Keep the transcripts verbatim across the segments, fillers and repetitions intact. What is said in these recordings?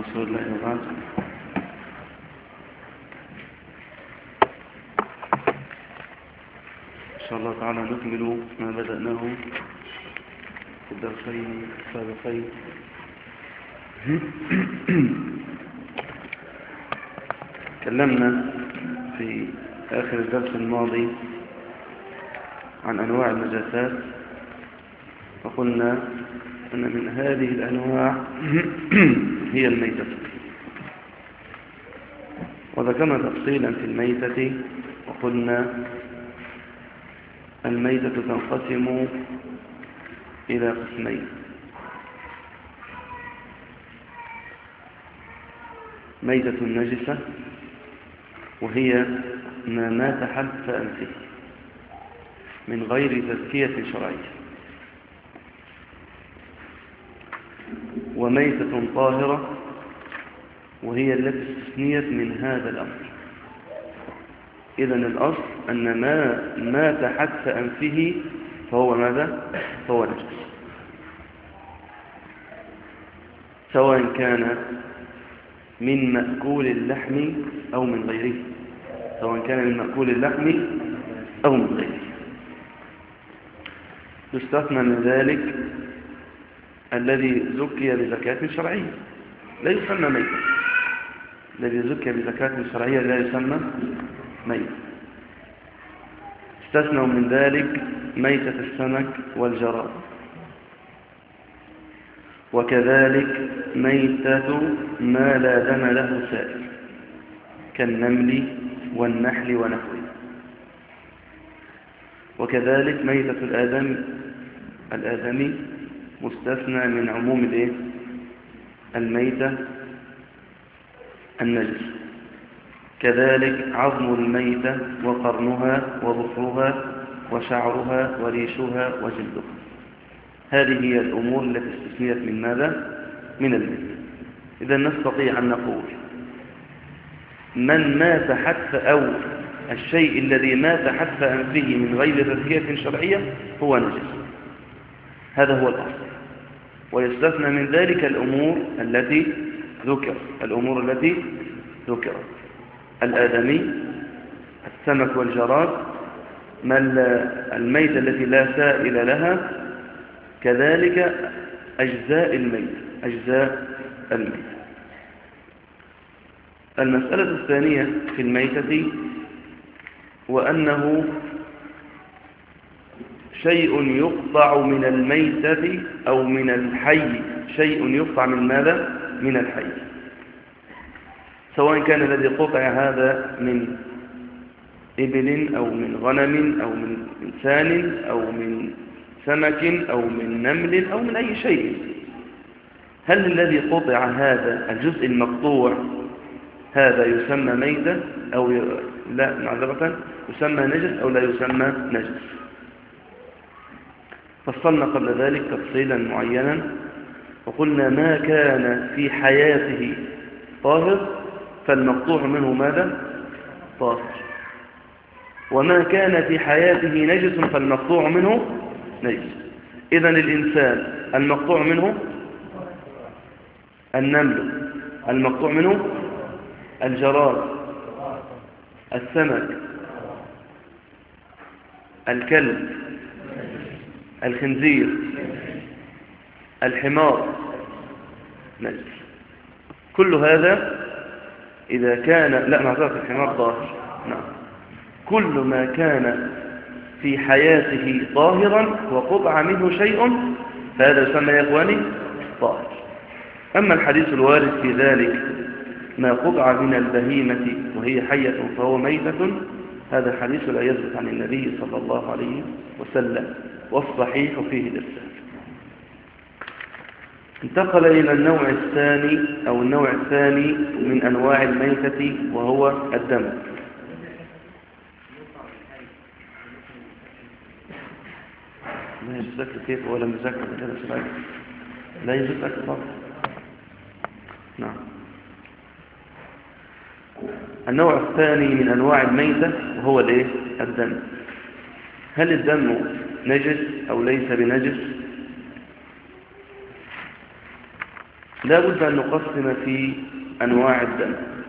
رسول الله وبعد. إن شاء الله تعالى نكمل ما بدأناه في الدرسين السابقين. تكلمنا في آخر الدرس الماضي عن أنواع النجاسات، وقلنا أن من هذه الأنواع هي الميتة، وذكرنا تفصيلا في الميتة وقلنا الميتة تنقسم إلى قسمين: ميتة نجسة وهي ما مات حتف أنفه من غير تزكية شرعية، وميتة طاهرة وهي التي استثنيت من هذا الأمر. إذن الأصل أن ما مات حتف أنفه فهو ماذا؟ فهو نجس، سواء كان من مأكول اللحم أو من غيره، سواء كان من مأكول اللحم أو من غيره. يستثنى من ذلك الذي زكي بزكاة شرعية لا يسمى ميتا، الذي زكي بزكاة شرعية لا يسمى ميتا. استثنوا من ذلك ميتة السمك والجراد، وكذلك ميتة ما لا دم له سائل كالنمل والنحل ونحوه، وكذلك ميتة الآدم الآدمي مستثنى من عموم الايه الميتة النجس. كذلك عظم الميتة وقرنها وظفرها وشعرها وريشها وجلدها. هذه هي الأمور التي استثنيت من ماذا؟ من الميتة. إذا نستطيع أن نقول من مات حتف أو الشيء الذي مات حتف أنفه من غير تزكية شرعية هو نجس، هذا هو الأصل. ويستثنى من ذلك الأمور التي ذكر الأمور التي ذكرت: الآدمي، السمك والجراد، الميتة التي لا سائل لها، كذلك أجزاء الميت أجزاء الميت. المسألة الثانية في الميتة وأنه شيء يقطع من الميتة أو من الحي، شيء يقطع من ماذا؟ من الحي، سواء كان الذي قطع هذا من إبل أو من غنم أو من إنسان أو من سمك أو من نمل أو من أي شيء. هل الذي قطع هذا الجزء المقطوع هذا يسمى ميتة أو ي... لا معذرة يسمى نجس أو لا يسمى نجس؟ فصلنا قبل ذلك تفصيلا معينا وقلنا ما كان في حياته طاهر فالمقطوع منه ماذا؟ طاهر، وما كان في حياته نجس فالمقطوع منه نجس. إذن الإنسان المقطوع منه النمل، المقطوع منه الجراد، السمك، الكلب، الخنزير، الحمار نجس. كل هذا إذا كان لا معذرة الحمار طاهر، نعم، كل ما كان في حياته طاهرا وقطع منه شيء فهذا يسمى يا إخواني طاهر. أما الحديث الوارد في ذلك ما قطع من البهيمة وهي حية فهو ميتة، هذا حديث لا يثبت عن النبي صلى الله عليه وسلم، والصحيح فيه الإرسال. انتقل إلى النوع الثاني أو النوع الثاني من أنواع الميتة وهو الدم. لا يجوز كيف ولا مذكر هذا السؤال؟ لا يجوز أكثر. نعم. النوع الثاني من أنواع الميتة وهو الايه؟ الدم. هل الدم نجس أو ليس بنجس؟ لا بد أن نقسم في أنواع الدم.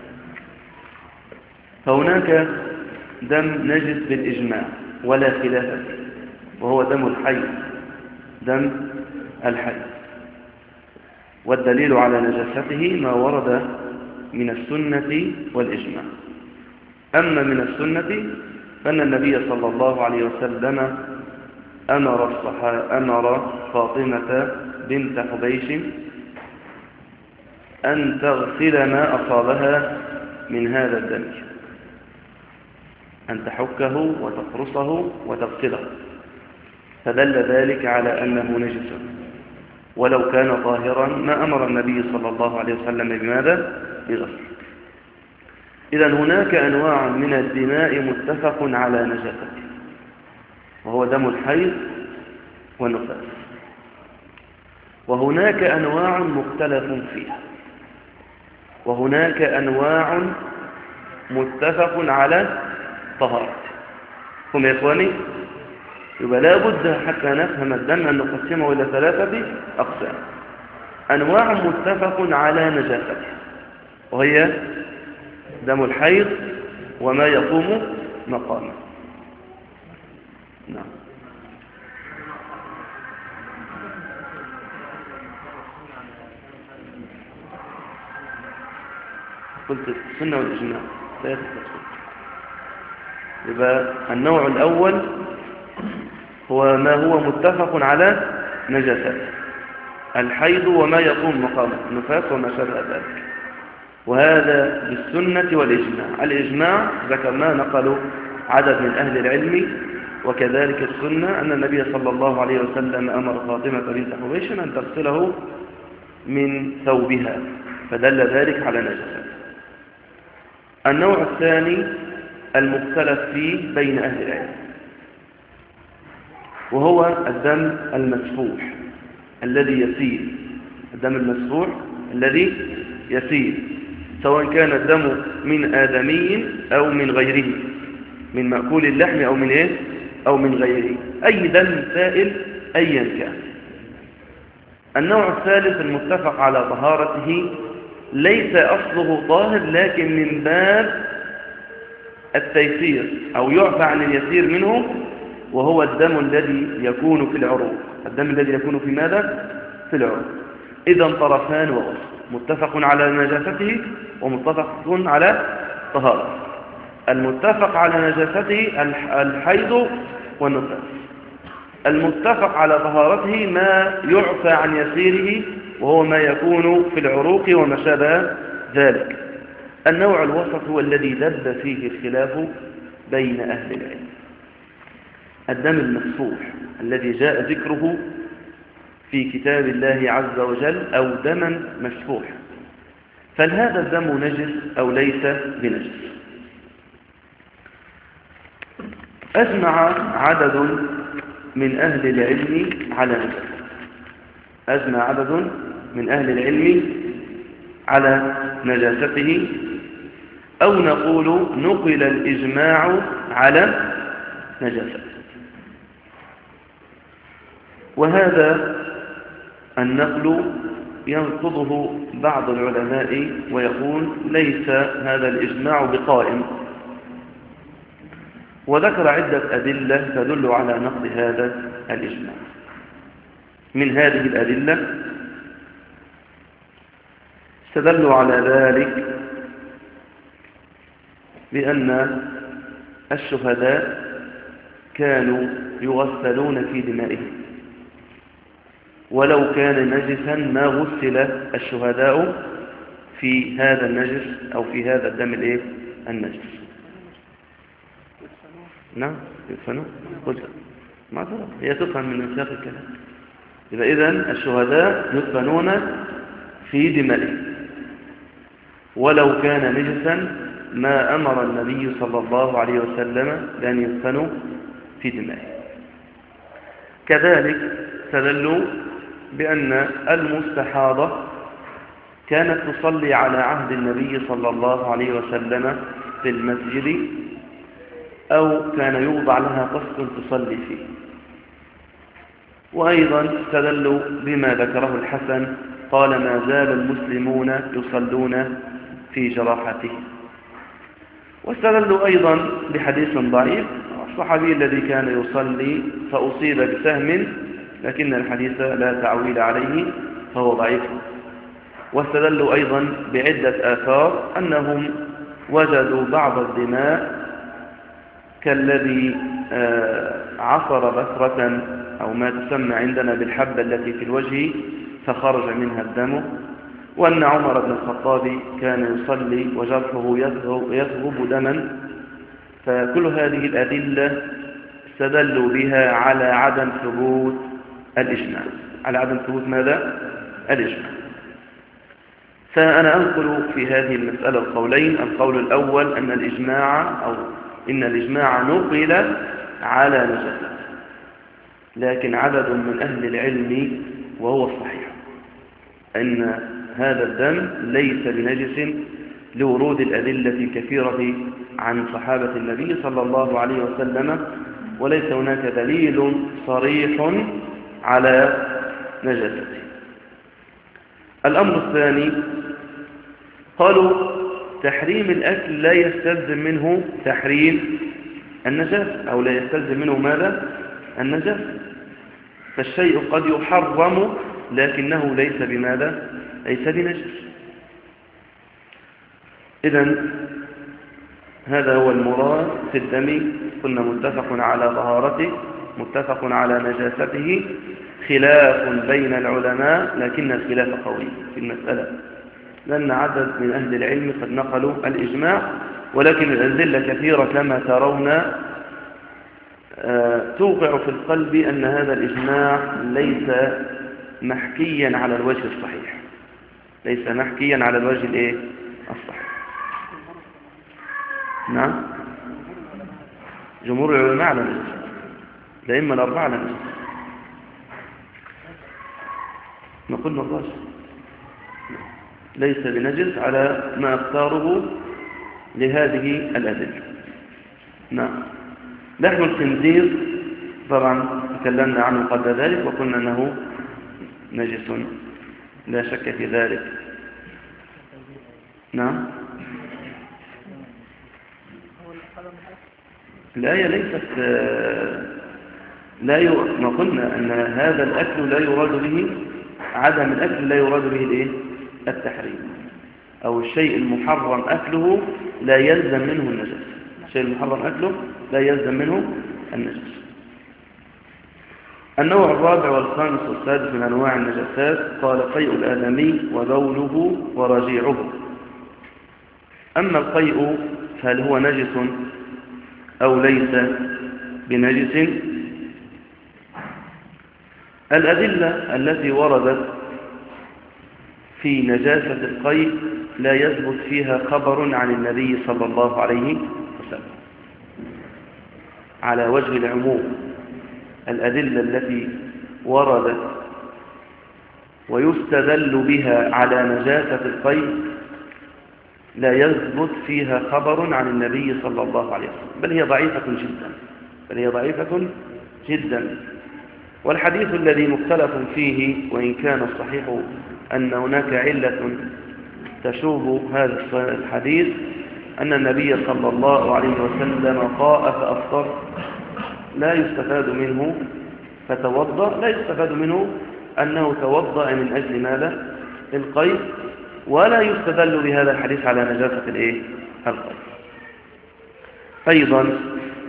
فهناك دم نجس بالإجماع ولا خلاف فيه، وهو دم الحيض، دم الحيض، والدليل على نجاسته ما ورد من السنة والإجماع. أما من السنة فأن النبي صلى الله عليه وسلم أمر, الصحا... أمر فاطمة بنت حبيش أن تغسل ما أصابها من هذا الدم، أن تحكه وتقرصه وتغسله، فدل ذلك على أنه نجس، ولو كان طاهرا ما أمر النبي صلى الله عليه وسلم بماذا؟ بغسل. إذن هناك أنواع من الدماء متفق على نجاسته، وهو دم الحيض والنفاس، وهناك أنواع مختلف فيها، وهناك أنواع متفق على طهارته. هم يا إخواني؟ يبقى لا بد حتى نفهم الدم أن نقسمه إلى ثلاثة أقسام. أنواع متفق على نجاسته، وهي دم الحيض وما يقوم مقامه. نعم. قلت السنة والإجماع ثلاثة أقسام. يبقى النوع الأول هو ما هو متفق على نجاسته، الحيض وما يقوم مقامه، النفاس وما شابه ذلك، وهذا بالسنة والإجماع. الإجماع ذكرناه نقلوا عدد من أهل العلم، وكذلك السنة أن النبي صلى الله عليه وسلم أمر فاطمة بنت حبيش أن تغسله من ثوبها، فدل ذلك على نجاسته. النوع الثاني المختلف فيه بين أهل العلم، وهو الدم المسفوح الذي يسيل، الدم المسفوح الذي يسيل، سواء كان الدم من آدمي أو من غيره، من مأكول اللحم أو من إيه؟ أو من غيره، أي دم سائل أيا كان. النوع الثالث المتفق على طهارته، ليس أصله طاهر لكن من باب التيسير أو يعفى عن اليسير منه، وهو الدم الذي يكون في العروق. الدم الذي يكون في ماذا؟ في العروق. إذن طرفان ووسط، متفق على نجاسته ومتفق على طهارته. المتفق على نجاسته الحيض والنفاس، المتفق على طهارته ما يعفى عن يسيره، وهو ما يكون في العروق وما شابه ذلك. النوع الوسط هو الذي دب فيه الخلاف بين أهل العلم، الدم المسفوح الذي جاء ذكره في كتاب الله عز وجل، أو دما مسفوحا، فهل هذا الدم نجس أو ليس بنجس؟ أجمع عدد من أهل العلم على نجاسته، أجمع عدد من أهل العلم على نجاسته، أو نقول نقل الإجماع على نجاسته. وهذا النقل ينقضه بعض العلماء ويقول ليس هذا الإجماع بقائم، وذكر عدة أدلة تدل على نقض هذا الإجماع. من هذه الأدلة استدلوا على ذلك بأن الشهداء كانوا يغسلون في دمائهم، ولو كان نجسا ما غسل الشهداء في هذا النجس أو في هذا الدم الايه النجس. نعم يدفنوا، قلت ما ترى هي تفهم من سياق الكلام. إذا إذن الشهداء يدفنون في دمائهم، ولو كان نجسا ما أمر النبي صلى الله عليه وسلم بأن يدفنوا في دمائهم. كذلك استدلوا بأن المستحاضة كانت تصلي على عهد النبي صلى الله عليه وسلم في المسجد، أو كان يوضع لها قسط تصلي فيه. وأيضا استدلوا بما ذكره الحسن قال ما زال المسلمون يصلون في جراحته. واستدلوا أيضا بحديث ضعيف الصحابي الذي كان يصلي فأصيب بسهم لكن الحديث لا تعويل عليه فهو ضعيف. واستدلوا أيضا بعدة آثار أنهم وجدوا بعض الدماء كالذي عصر بثرة أو ما تسمى عندنا بالحبة التي في الوجه فخرج منها الدم، وأن عمر بن الخطاب كان يصلي وجرحه يثغب دما. فكل هذه الأدلة استدلوا بها على عدم ثبوت الإجماع. على عدم ثبوت ماذا؟ الإجماع. فأنا أنقل في هذه المسألة القولين. القول الأول أن الإجماع أو إن الإجماع نقل على نجاسة، لكن عدد من أهل العلم وهو الصحيح أن هذا الدم ليس بنجس لورود الأدلة الكثيرة عن صحابة النبي صلى الله عليه وسلم، وليس هناك دليل صريح على نجاسته. الأمر الثاني قالوا تحريم الأكل لا يستلزم منه تحريم النجاسة، أو لا يستلزم منه ماذا؟ النجاسة. فالشيء قد يحرم لكنه ليس بماذا؟ ليس بنجس. إذن هذا هو المراد في الدم. قلنا متفق على طهارته، متفق على نجاسته، خلاف بين العلماء لكن الخلاف قوي في المسألة، لأن عدد من أهل العلم قد نقلوا الإجماع، ولكن الأدلة كثيرة كما ترون توقع في القلب أن هذا الإجماع ليس محكيا على الوجه الصحيح، ليس محكيا على الوجه الإيه؟ الصحيح. نعم، جمهور العلماء على نجس، الأئمة الأربعة على نجس. نقول نقاش ليس بنجس على ما اختاره لهذه الأدلة. نعم. لحم الخنزير طبعا تكلمنا عنه قبل ذلك وقلنا أنه نجس لا شك في ذلك. نعم. الآية ليست لا ي... ما قلنا أن هذا الأكل لا يراد به عدم الأكل، لا يراد به الإيه؟ التحريم، أو الشيء المحرم أكله لا يلزم منه النجس. الشيء المحرم أكله لا يلزم منه النجس. النوع الرابع والخامس والسادس من أنواع النجاسات قال قيء الآدمي وبوله ورجيعه. أما القيء فهل هو نجس أو ليس بنجس؟ الأدلة التي وردت في نجاسة القيء لا يثبت فيها خبر عن النبي صلى الله عليه وسلم على وجه العموم. الأدلة التي وردت ويستدل بها على نجاسة القيء لا يثبت فيها خبر عن النبي صلى الله عليه وسلم، بل هي ضعيفة جدا، بل هي ضعيفة جدا. والحديث الذي مختلف فيه وإن كان الصحيح أن هناك علة تشوب هذا الحديث أن النبي صلى الله عليه وسلم قاء فأفطر، لا يستفاد منه فتوضأ، لا يستفاد منه أنه توضأ من أجل ماذا؟ القيء، ولا يستدل بهذا الحديث على نجاسة الإيه؟ القيء. أيضا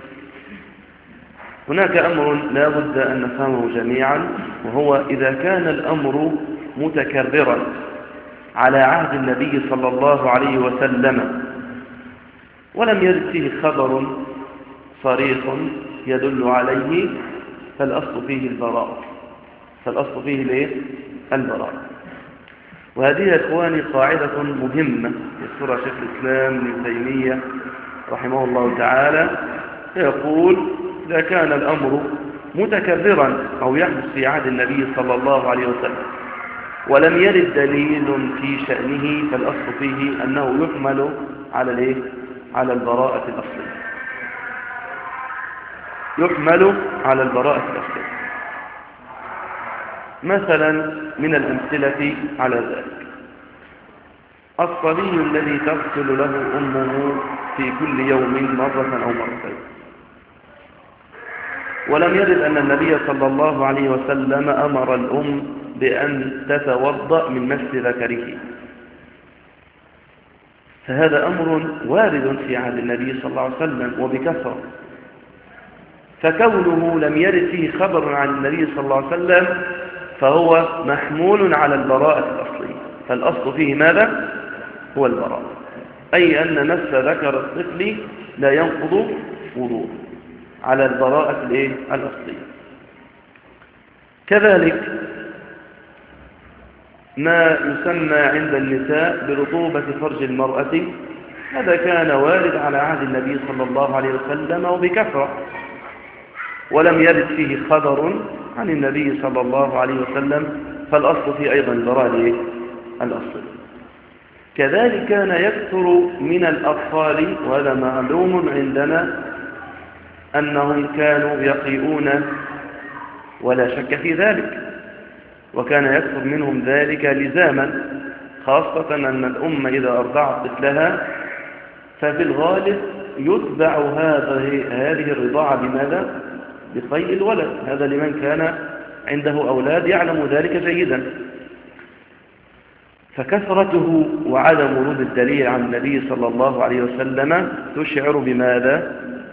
هناك أمر لا بد أن نفهمه جميعا، وهو إذا كان الأمر متكررا على عهد النبي صلى الله عليه وسلم ولم يرد فيه خبر صريح يدل عليه فالأصل فيه البراءة، فالأصل فيه الايه؟ البراءة. وهذه يا إخواني قاعدة مهمة يذكرها شيخ الإسلام ابن تيمية رحمه الله تعالى، يقول إذا كان الأمر متكررا أو يحدث في عهد النبي صلى الله عليه وسلم ولم يرد دليل في شأنه فالأصل فيه أنه يحمل على الايه؟ على البراءة الأصلية، يحمل على البراءة الأصلية. مثلا من الأمثلة على ذلك الصبي الذي تغسل له أمه في كل يوم مرة أو مرتين، ولم يرد أن النبي صلى الله عليه وسلم أمر الأم بأن تتوضأ من مس ذكره، فهذا أمر وارد في عهد النبي صلى الله عليه وسلم وبكثرة، فكونه لم يرد فيه خبر عن النبي صلى الله عليه وسلم فهو محمول على البراءة الأصلية، فالأصل فيه ماذا؟ هو البراءة، أي أن مس ذكر الطفل لا ينقض وضوء على البراءة الأصلية. كذلك ما يسمى عند النساء برطوبة فرج المرأة، هذا كان وارد على عهد النبي صلى الله عليه وسلم وبكثرة، ولم يرد فيه خبر عن النبي صلى الله عليه وسلم، فالأصل فيه أيضا البراءة الأصل. كذلك كان يكثر من الأطفال، وهذا معلوم عندنا أنهم كانوا يقيئون ولا شك في ذلك، وكان يكثر منهم ذلك لزاما، خاصة أن الأم إذا أرضعت طفلها ففي الغالب يتبع هذه الرضاعة بماذا؟ بقيء الولد، هذا لمن كان عنده أولاد يعلم ذلك جيدا. فكثرته وعدم ورود الدليل عن النبي صلى الله عليه وسلم تشعر بماذا؟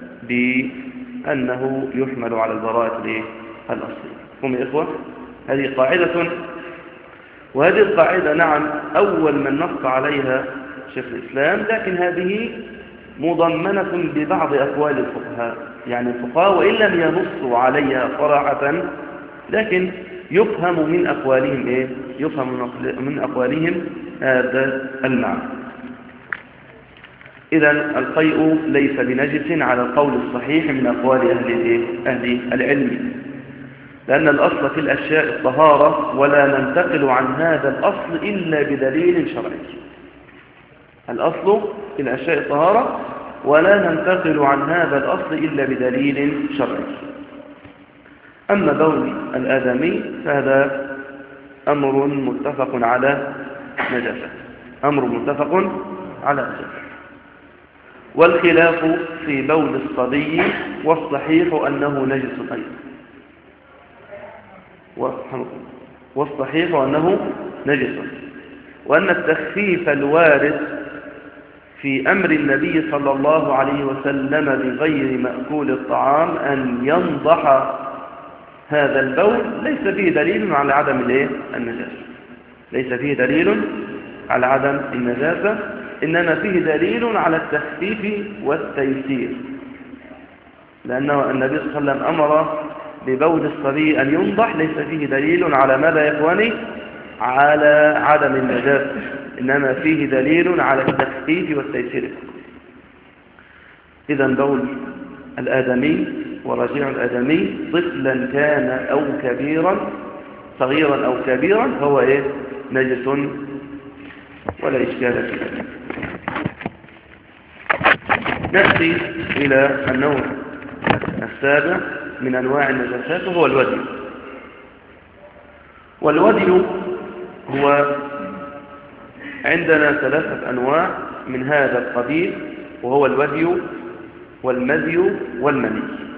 بأنه يحمل على البراءة الأصلية. هم يا إخوة، هذه قاعدة، وهذه القاعدة نعم أول من نص عليها شيخ الإسلام، لكن هذه مضمنة ببعض أقوال الفقهاء، يعني الفقهاء وإن لم ينصوا عليها صراحة لكن يفهم من أقوالهم إيه؟ يفهم من أقوالهم هذا المعنى. إذا القيء ليس بنجس على القول الصحيح من أقوال أهل الإيه؟ أهل العلم، لأن الأصل في الأشياء الطهارة، ولا ننتقل عن هذا الأصل إلا بدليل شرعي. الأصل في الأشياء الطهارة ولا ننتقل عن هذا الأصل إلا بدليل شرعي. أما بول الآدمي فهذا أمر متفق على نجاسة، أمر متفق على نجاسة. والخلاف في بول الصبي، والصحيح أنه نجس أيضا، والصحيح أنه نجس، وأن التخفيف الوارد في أمر النبي صلى الله عليه وسلم بغير مأكول الطعام أن ينضح هذا البول ليس فيه دليل على عدم النجاسة، ليس فيه دليل على عدم النجاسة، إنما فيه دليل على التخفيف والتيسير، لأنه النبي صلى الله عليه وسلم أمر ببول الصبي أن ينضح، ليس فيه دليل على ماذا يا إخواني؟ على عدم النجاسة، إنما فيه دليل على التخفيف والتيسير. إذا بول الآدمي ورجيع الآدمي طفلا كان أو كبيرا، صغيرا أو كبيرا، هو إيه؟ نجس ولا إشكال في ذلك. نأتي إلى النوع السابع من أنواع النجاسات، وهو الودي. والودي هو عندنا ثلاثة أنواع من هذا القبيل، وهو الودي والمذي والمني.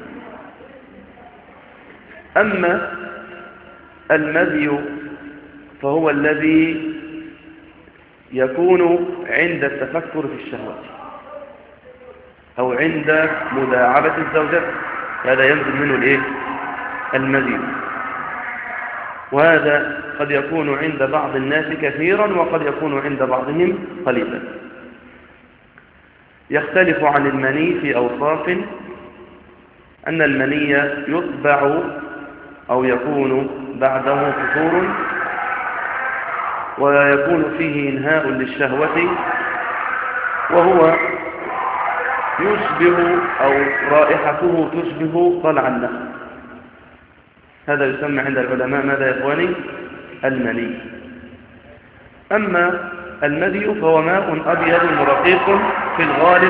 أما المذي فهو الذي يكون عند التفكر في الشهوة أو عند مداعبة الزوجة، هذا ينزل منه الإيه؟ المذي، وهذا قد يكون عند بعض الناس كثيرا وقد يكون عند بعضهم قليلا. يختلف عن المني في أوصاف، أن المني يتبع أو يكون بعده فطور، ويكون فيه إنهاء للشهوة، وهو يشبه أو رائحته تشبه طلع النخل، هذا يسمى عند العلماء ماذا يا إخواني؟ المني. أما المذي فهو ماء أبيض رقيق في الغالب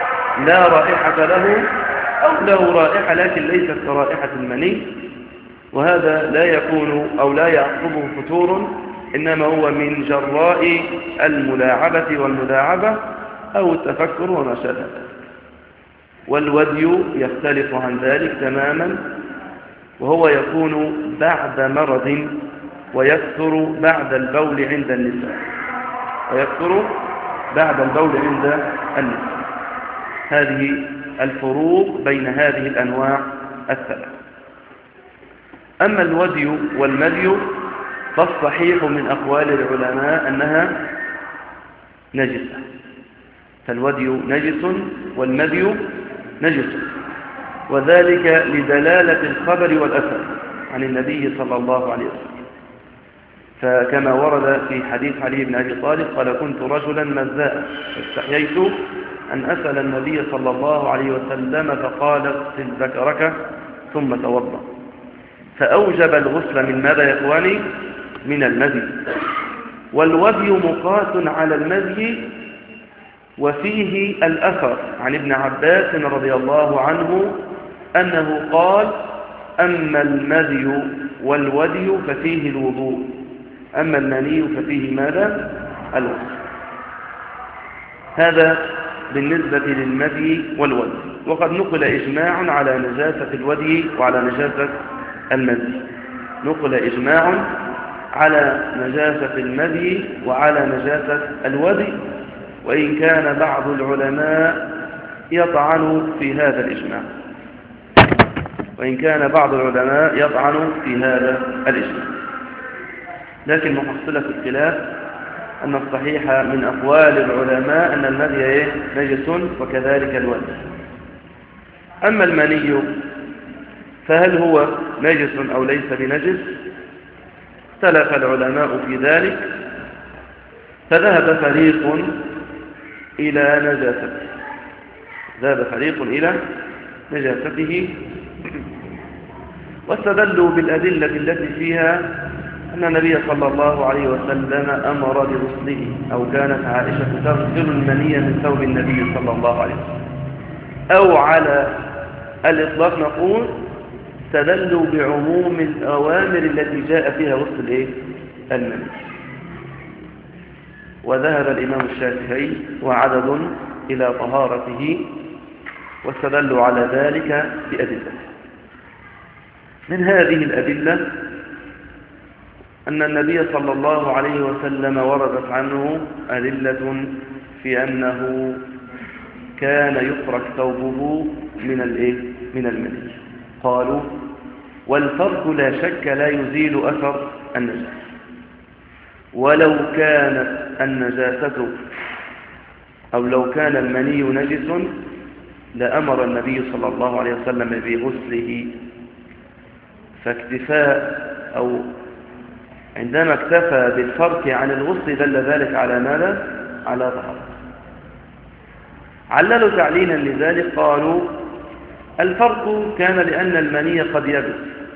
لا رائحة له، أو له رائحة لكن ليست كرائحة المني، وهذا لا يكون أو لا يعقبه فتور، إنما هو من جراء الملاعبة والمداعبة أو التفكر وما شابه. والودي يختلف عن ذلك تماما، وهو يكون بعد مرض ويكثر بعد البول عند النساء ويكثر بعد البول عند النساء. هذه الفروق بين هذه الأنواع الثلاث. أما الودي والمدي فالصحيح من أقوال العلماء أنها نجسة، فالودي نجس والمدي نجس، وذلك لدلالة الخبر والأثر عن النبي صلى الله عليه وسلم. فكما ورد في حديث علي بن أبي طالب قال: كنت رجلا مزاء فاستحييت أن أسأل النبي صلى الله عليه وسلم فقال: اغسل ذكرك ثم توضأ. فأوجب الغسل من ماذا يا إخواني؟ من المذي. والودي مقاس على المذي، وفيه الأثر عن ابن عباس رضي الله عنه أنه قال: أما المذي والودي ففيه الوضوء، أما المني ففيه ماذا؟ الغسل. هذا بالنسبة للمذي والودي. وقد نقل إجماع على نجاسة الودي وعلى نجاسة المذي، نقل إجماع على نجاسة المذي وعلى نجاسة الودي، وإن كان بعض العلماء يطعن في هذا الإجماع وإن كان بعض العلماء يطعن في هذا الإجماع لكن محصلة الخلاف أن الصحيح من أقوال العلماء أن المذي نجس وكذلك الودي. أما المني فهل هو نجس أو ليس بنجس؟ اختلف العلماء في ذلك، فذهب فريق إلى نجاسته ذهب فريق إلى نجاسته واستدلوا بالأدلة التي فيها أن النبي صلى الله عليه وسلم أمر بغسله، أو كانت عائشة تغسل المني من ثوب النبي صلى الله عليه وسلم، أو على الإطلاق نقول استدلوا بعموم الأوامر التي جاء فيها غسل إيه؟ المني. وذهب الإمام الشافعي وعدد إلى طهارته، واستدلوا على ذلك بأدلة. من هذه الأدلة أن النبي صلى الله عليه وسلم وردت عنه أدلة في أنه كان يفرك ثوبه من الإيه؟ من المني. قالوا: والفرق لا شك لا يزيل أثر النجاسة، ولو كانت النجاسة أو لو كان المني نجس لأمر النبي صلى الله عليه وسلم بغسله، فاكتفاء أو عندما اكتفى بالفرق عن الغسل دل ذلك على ماذا؟ على طهارة. عللوا تعليلا لذلك قالوا: الفرق كان لأن المني قد يبس،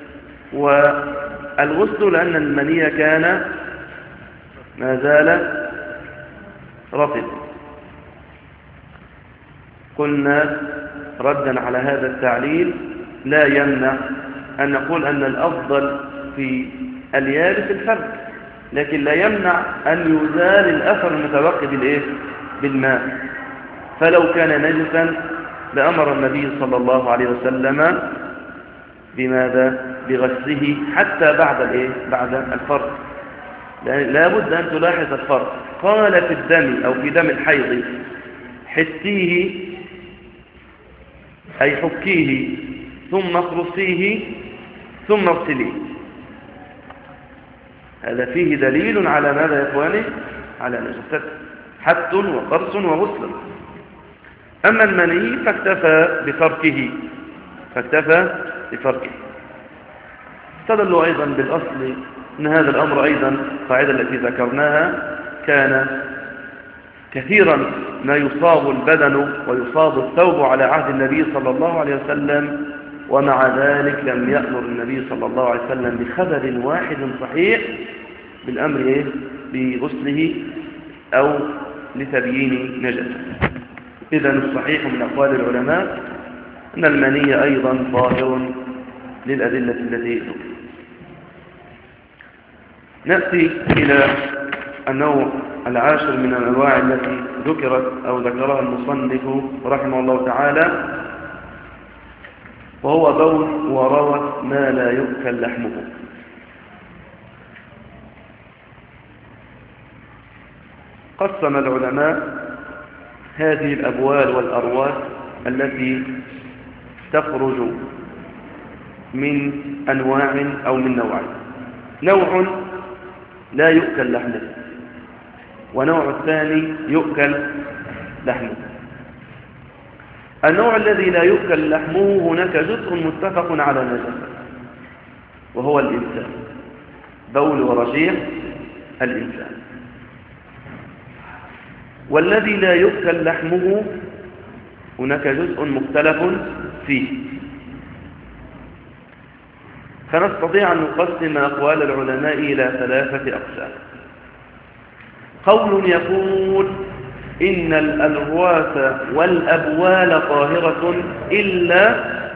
والغسل لأن المني كان ما زال رطب. قلنا ردا على هذا التعليل: لا يمنع أن نقول أن الأفضل في اليابس الفرق، لكن لا يمنع أن يزال الأثر المتبقي بالإيه؟ بالماء. فلو كان نجسا لأمر النبي صلى الله عليه وسلم بماذا؟ بغسله حتى بعد الإيه؟ بعد الفرق. لا بد أن تلاحظ الفرق. قال في الدم أو في دم الحيض: حسيه أي حكيه ثم اخرصيه ثم اغسليه. هذا فيه دليل على ماذا يا إخواني؟ على نجاسته، حت وقرص وغسل. أما المني فاكتفى بفركه فاكتفى بفركه استدلوا أيضا بالأصل أن هذا الأمر أيضا القاعدة التي ذكرناها كان كثيرا ما يصاب البدن ويصاب الثوب على عهد النبي صلى الله عليه وسلم، ومع ذلك لم يأمر النبي صلى الله عليه وسلم بخبر واحد صحيح بالأمر إيه؟ بغسله أو لتبيين نجاسته. إذن الصحيح من أقوال العلماء أن المني أيضا ظاهر للأدلة التي ذكرت. نأتي إلى النوع العاشر من الأنواع التي ذكرت أو ذكرها المصنف رحمه الله تعالى، وهو بول وروث ما لا يؤكل لحمه. قسم العلماء هذه الأبوال والأرواث التي تخرج من أنواع أو من نوعين: نوع لا يؤكل لحمه، ونوع الثاني يؤكل لحمه. النوع الذي لا يؤكل لحمه هناك جزء متفق على نجاسته، وهو الإنسان، بول ورجيع الإنسان. والذي لا يؤكل لحمه هناك جزء مختلف فيه، فنستطيع أن نقسم أقوال العلماء إلى ثلاثة أقسام. قول يقول إن الألواث والأبوال طاهرة إلا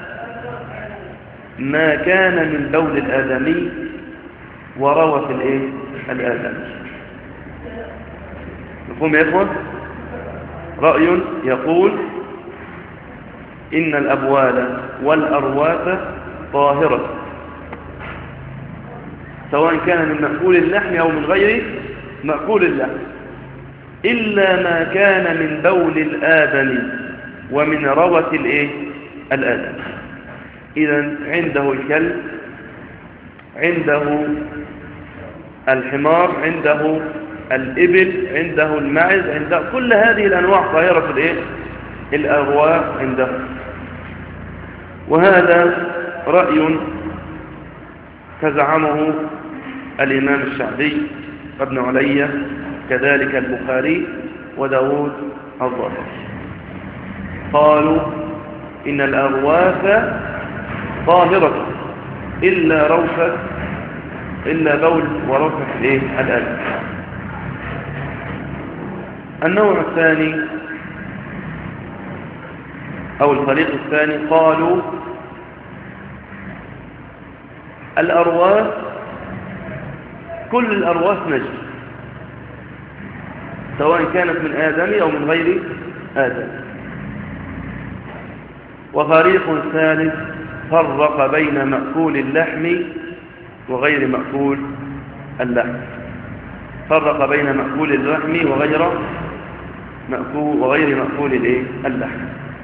ما كان من بول الآدمي وروث الإيه؟ الآدمي. نقوم يا إخوة، رأي يقول إن الأبوال والأرواث طاهرة، سواء كان من مأكول اللحم أو من غير مأكول اللحم، إلا ما كان من بول الآدمي ومن روث الإيه؟ الآدمي. إذن عنده الكلب، عنده الحمار، عنده الإبل، عنده الماعز، عنده كل هذه الأنواع طاهرة في الإيه؟ الأرواث عنده. وهذا رأي كزعمه الإمام الشعبي وابن علي، كذلك البخاري وداود الظاهري. قالوا إن الأرواث طاهرة إلا روثة إلا بول وروثة الإيه؟ الآدمي. النوع الثاني أو الفريق الثاني قالوا الأرواث كل الأرواث نجس، سواء كانت من آدمي أو من غير آدم. وفريق ثالث فرق بين مأكول اللحم وغير مأكول اللحم، فرق بين مأكول اللحم وغير مأكول وغير مأكول الايه؟ اللحم.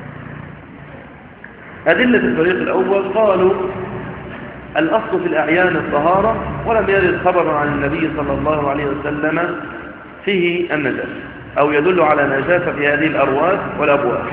أدلة الفريق الأول قالوا الأصل في الأعيان الطهارة، ولم يرد خبر عن النبي صلى الله عليه وسلم فيه النجاسة أو يدل على نجاسة في هذه الأرواث والأبواب.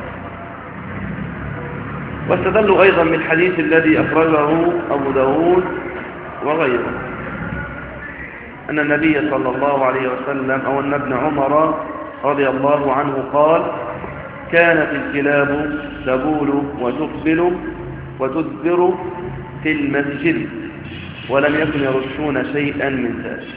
واستدلوا أيضا من الحديث الذي أخرجه أبو داود وغيره أن النبي صلى الله عليه وسلم أو أن ابن عمر رضي الله عنه قال: كانت الكلاب تبول وتقبل وتدبر في المسجد ولم يكن يرشون شيئا من ذلك.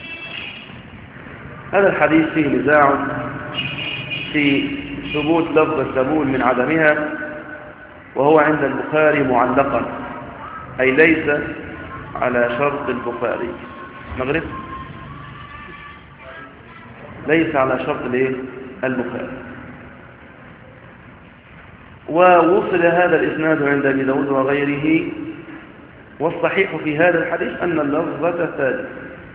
هذا الحديث فيه نزاع في ثبوت لفظ التبول من عدمها، وهو عند البخاري معلقا، أي ليس على شرط البخاري. مغرب ليس على شرط البخاري. ووصل هذا الإسناد عند أبي داود وغيره. والصحيح في هذا الحديث أن اللفظة ثابت،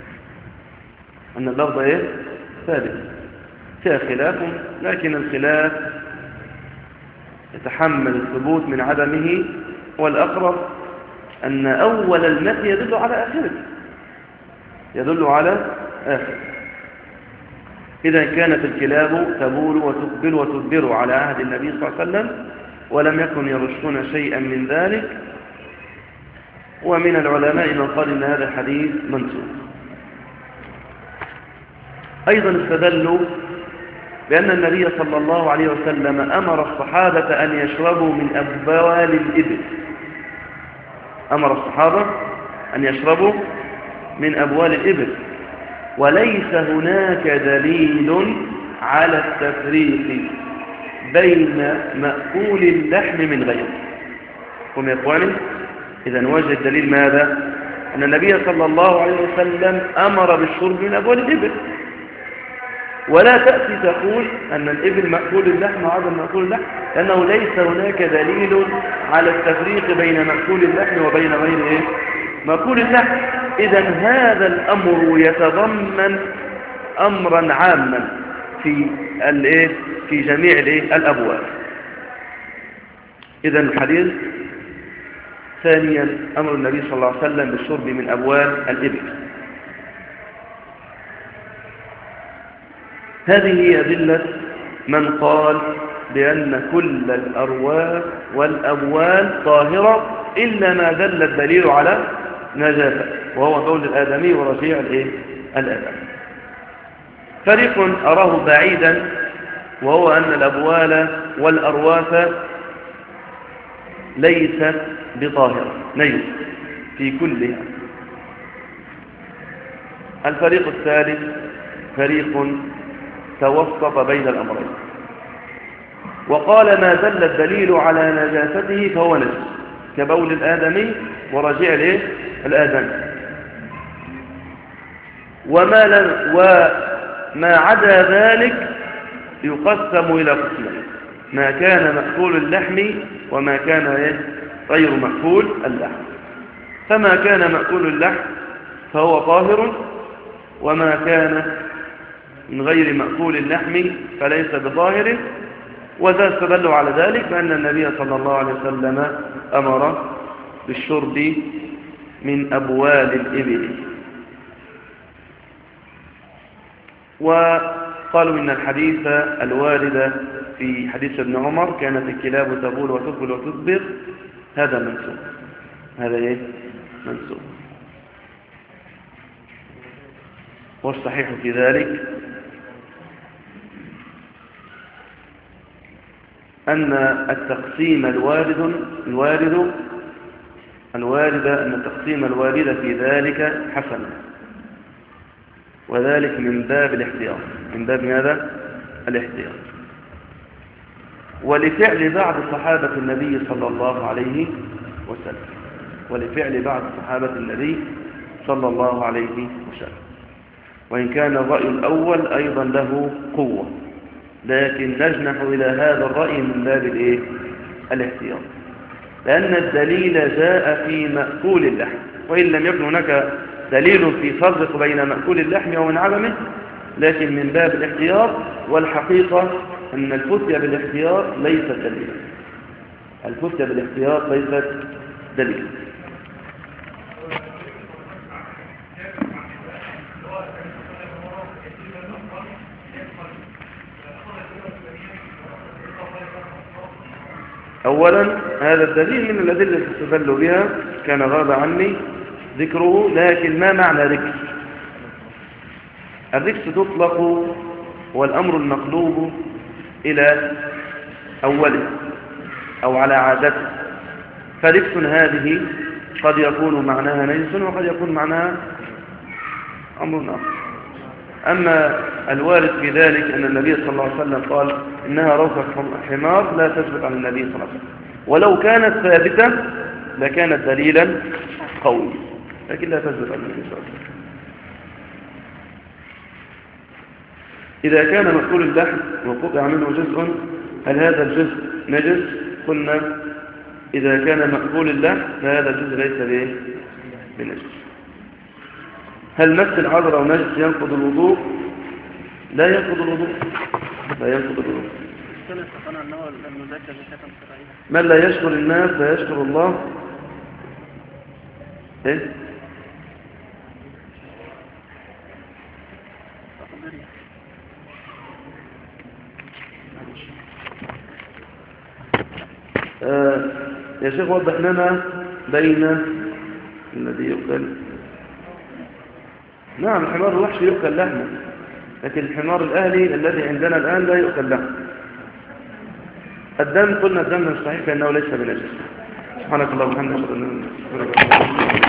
أن اللفظة إيه؟ ثابت، فيها خلاف، لكن الخلاف يتحمل الثبوت من عدمه، والأقرب أن أول المتن يدل على آخره، يدل على آخره. إذا كانت الكلاب تبول وتقبل وتدبر على عهد النبي صلى الله عليه وسلم ولم يكن يرشون شيئا من ذلك. ومن العلماء من قال إن هذا الحديث منسوخ. أيضا استدلوا بأن النبي صلى الله عليه وسلم أمر الصحابة أن يشربوا من أبوال الإبل، أمر الصحابة أن يشربوا من أبوال الإبل، وليس هناك دليل على التفريق بين مأكول اللحم من غيره. هم يا إخواني، إذن وجه الدليل ماذا؟ أن النبي صلى الله عليه وسلم أمر بالشرب من أبوال الإبل، ولا تأتي تقول أن الإبل مأكول اللحم وعدم مأكول اللحم، لأنه ليس هناك دليل على التفريق بين مأكول اللحم وبين غير إيه؟ مأكول اللحم. إذن هذا الأمر يتضمن أمرا عاما في الإيه؟ في جميع الإيه؟ الأبواب. إذن الحديث ثانيا أمر النبي صلى الله عليه وسلم بالشرب من أبوال الإبل. هذه هي أدلة من قال بأن كل الأرواح والأبوال طاهرة إلا ما دل الدليل على نجاسة، وهو قول الآدمي ورجيع الآدم. فريق أراه بعيدا، وهو أن الأبوال والأرواح ليست بطاهرة نجس في كلها. الفريق الثالث فريق توسط بين الأمرين، وقال ما دل الدليل على نجاسته فهو نجس، كبول الآدمي ورجيع الآدمي. وما, وما عدا ذلك يقسم إلى قسمين: ما كان مأكول اللحم وما كان غير مأكول اللحم. فما كان مأكول اللحم فهو طاهر، وما كان من غير مأكول اللحم فليس بطاهر. وذا استدلوا على ذلك بأن النبي صلى الله عليه وسلم أمر بالشرب من أبوال الإبل. وقالوا إن الحديث الوارد في حديث ابن عمر كانت الكلاب تبول وتقبل وتدبر هذا منسوخ. هذا ايه منسوخ. والصحيح في ذلك أن التقسيم الوارد الوارد الوارد أن التقسيم الوارد في ذلك حسن، وذلك من باب الاحتياط، من باب هذا الاحتياط. ولفعل بعض صحابة النبي صلى الله عليه وسلم ولفعل بعض صحابة النبي صلى الله عليه وسلم وإن كان الرأي الأول أيضا له قوة، لكن نجنح إلى هذا الرأي من باب الإيه؟ الاحتياط، لأن الدليل جاء في مأكول اللحم، وإن لم يكن هناك دليل في فرق بين مأكول اللحم ومن عدمه، لكن من باب الاحتياط. والحقيقة أن الفتية بالاحتياط ليست دليلا، الفتية بالاحتياط ليست دليلا. أولا هذا الدليل من الأدلة التي تستدل بها، كان غاب عني ذكره، لكن ما معنى ركس؟ الركس تطلق والأمر المقلوب إلى أوله أو على عادته. فركس هذه قد يكون معناها نجس وقد يكون معناها أمر آخر. أما الوارد في ذلك أن النبي صلى الله عليه وسلم قال إنها روثة حمار لا تثبت عن النبي صلى الله عليه وسلم، ولو كانت ثابتة لكانت دليلا قوي، لكن لا تثبت عن النبي صلى الله عليه وسلم. إذا كان مأكول اللحم وقطع منه جزء هل هذا الجزء نجس؟ قلنا إذا كان مأكول اللحم فهذا الجزء ليس بنجس. هل مس العذراء ونجس ينقض الوضوء؟ لا ينقض الوضوء، لا ينقض الوضوء. من لا يشكر الناس لا يشكر الله. ايه آه يا شيخ وضح لنا بين الذي يؤكل. نعم الحمار الوحشي يؤكل لحمه، لكن الحمار الأهلي الذي عندنا الآن لا يؤكل لحمه. الدم قلنا الدم الصحيح فإنه ليس بنجس. سبحانك اللهم وبحمدك.